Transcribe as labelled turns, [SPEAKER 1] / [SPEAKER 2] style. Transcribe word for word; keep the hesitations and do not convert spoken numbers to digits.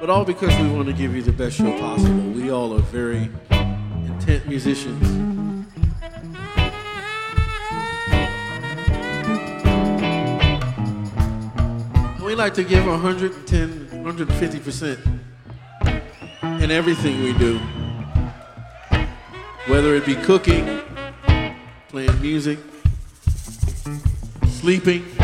[SPEAKER 1] But all because we want to give you the best show possible. We all are very intent musicians. We like to give one hundred ten, one hundred fifty percent in everything we do. Whether it be cooking, playing music, sleeping,